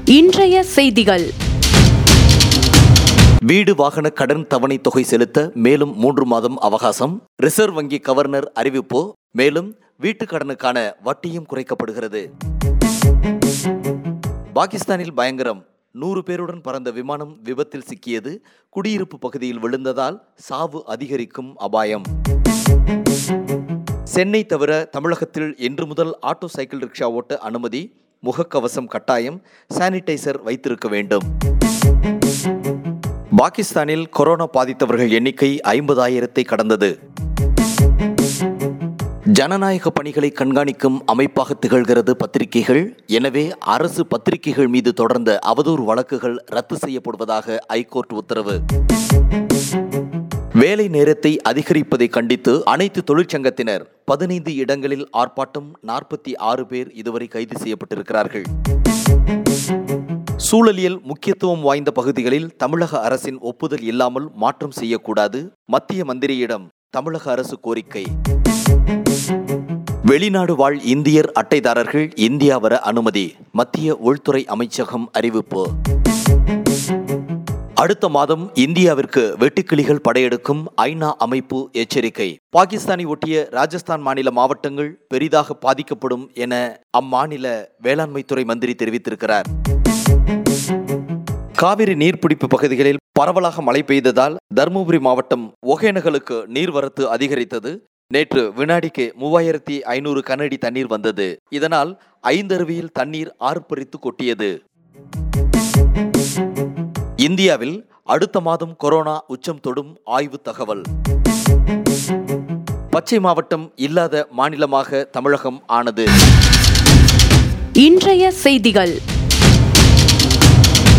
இன்றைய செய்திகள். வீடு வாகன கடன் தவணை தொகை செலுத்த மேலும் 3 மாதம் அவகாசம். ரிசர்வ் வங்கி கவர்னர் அறிவிப்பு. மேலும் வீட்டுக் கடனுக்கான வட்டியும் குறைக்கப்படுகிறது. பாகிஸ்தானில் பயங்கரம். 100 பேருடன் பறந்த விமானம் விபத்தில் சிக்கியது. குடியிருப்பு பகுதியில் விழுந்ததால் சாவு அதிகரிக்கும் அபாயம். சென்னை தவிர தமிழகத்தில் இன்று முதல் ஆட்டோ சைக்கிள் ரிக்ஷா ஓட்ட அனுமதி. முகக்கவசம் கட்டாயம். சானிடைசர் வைத்திருக்க வேண்டும். பாகிஸ்தானில் கொரோனா பாதித்தவர்கள் எண்ணிக்கை 50,000 கடந்தது. ஜனநாயக பணிகளை கண்காணிக்கும் அமைப்பாக திகழ்கிறது பத்திரிகைகள். எனவே அரசு பத்திரிகைகள் மீது தொடர்ந்த அவதூறு வழக்குகள் ரத்து செய்யப்படுவதாக ஐகோர்ட் உத்தரவு. வேலை நேரத்தை அதிகரிப்பதை கண்டித்து அனைத்து தொழிற்சங்கத்தினர் 15 இடங்களில் ஆர்ப்பாட்டம். 46 பேர் இதுவரை கைது செய்யப்பட்டிருக்கிறார்கள். சூழலியல் முக்கியத்துவம் வாய்ந்த பகுதிகளில் தமிழக அரசின் ஒப்புதல் இல்லாமல் மாற்றம் செய்யக்கூடாது. மத்திய மந்திரியிடம் தமிழக அரசு கோரிக்கை. வெளிநாடு வாழ் இந்தியர் அட்டைதாரர்கள் இந்தியா வர அனுமதி. மத்திய உள்துறை அமைச்சகம் அறிவிப்பு. அடுத்த மாதம் இந்தியாவிற்கு வெட்டுக்கிளிகள் படையெடுக்கும் ஐநா அமைப்பு எச்சரிக்கை. பாகிஸ்தானை ஒட்டிய ராஜஸ்தான் மாநில மாவட்டங்கள் பெரிதாக பாதிக்கப்படும் என அம்மாநில வேளாண்மைத்துறை மந்திரி தெரிவித்திருக்கிறார். காவிரி நீர்பிடிப்பு பகுதிகளில் பரவலாக மழை பெய்ததால் தருமபுரி மாவட்டம் ஒகேனக்கலுக்கு நீர்வரத்து அதிகரித்தது. நேற்று வினாடிக்கு 3500 கனஅடி தண்ணீர் வந்தது. இதனால் 5 அருவியில் தண்ணீர் ஆர்ப்பரித்து கொட்டியது. இந்தியாவில் அடுத்த மாதம் கொரோனா உச்சம் தொடும் ஆய்வு தகவல். பச்சை மாவட்டம் இல்லாத மாநிலமாக தமிழகம் ஆனது. இன்றைய செய்திகள்.